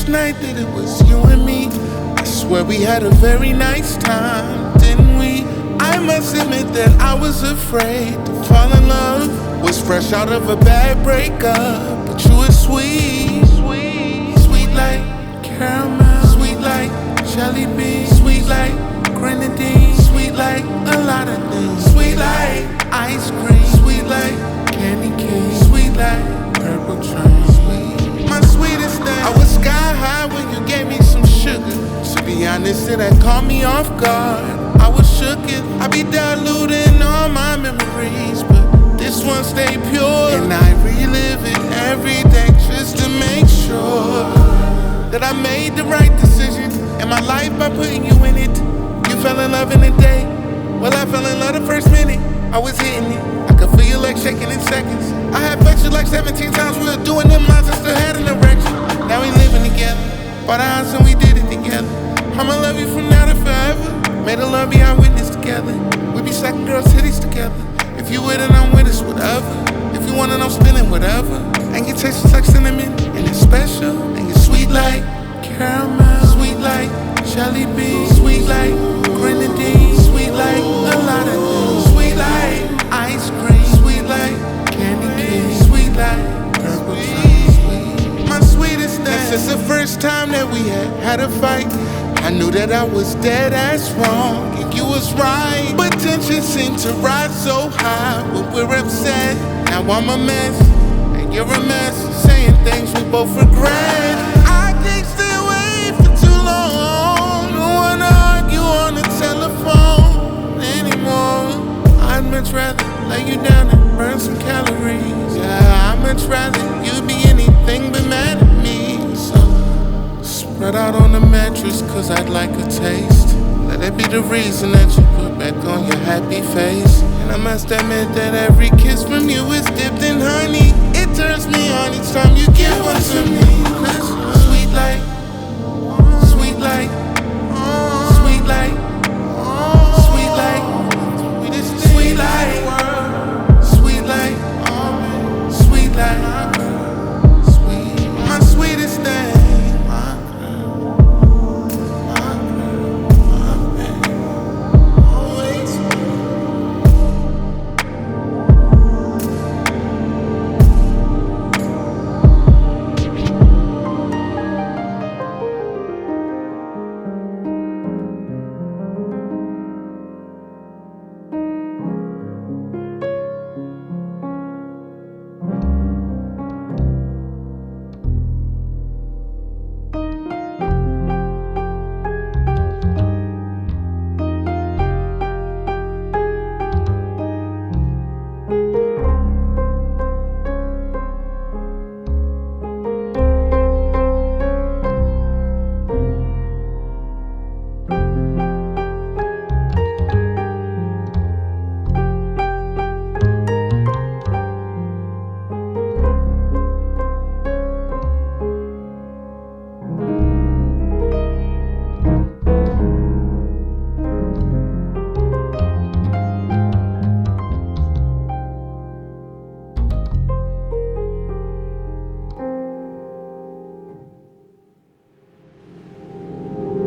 first night that it was you and me, I swear we had a very nice time, didn't we? I must admit that I was afraid to fall in love. Was fresh out of a bad breakup, but you were sweet, sweet like caramel, sweet like jelly bean, sweet like grenadine, sweet like a lot of things, sweet like ice cream, sweet like candy cane, sweet like purple train, sweet. My sweetest thing. I was sky high when you gave me some sugar. To be honest, it had caught me off guard. I was shooketh. I be diluting all my memories, but this one stay pure, and I relive it every day just to make sure that I made the right decision in my life by putting you in it. You fell in love in a day. Well, I fell in love the first minute. I was hitting it. I could feel your legs shaking in seconds. I had flexed you like 17 times. We were doing them lines and still had an erection. Now we living together. Bought a house and we did it together. I'ma love you from now to forever. Made a love beyond witness together. We be sucking girls' titties together. If you with it, I'm with us, whatever. If you want it, I'm spinning whatever. And your taste is like cinnamon, and it's special. And you're sweet like caramel, sweet like jelly bean, sweet like grenadine, sweet like a lot of things, sweet like ice cream, sweet like candy cane, sweet like purple train. My sweetest thing. Since the first time that we had a fight, I knew that I was dead ass wrong and you was right. But tension seemed to rise so high when we're upset. Now I'm a mess and you're a mess, saying things we both regret. I can't stay away for too long. Don't wanna argue on the telephone anymore. I'd much rather lay you down and burn some calories. Yeah, I'd much rather you be anything but mad at me. So spread out on the mattress, cause I'd like a taste. Let it be the reason that you put back on your happy face. And I must admit that every kiss from you is dipped in honey. It turns me on each time you give one to me.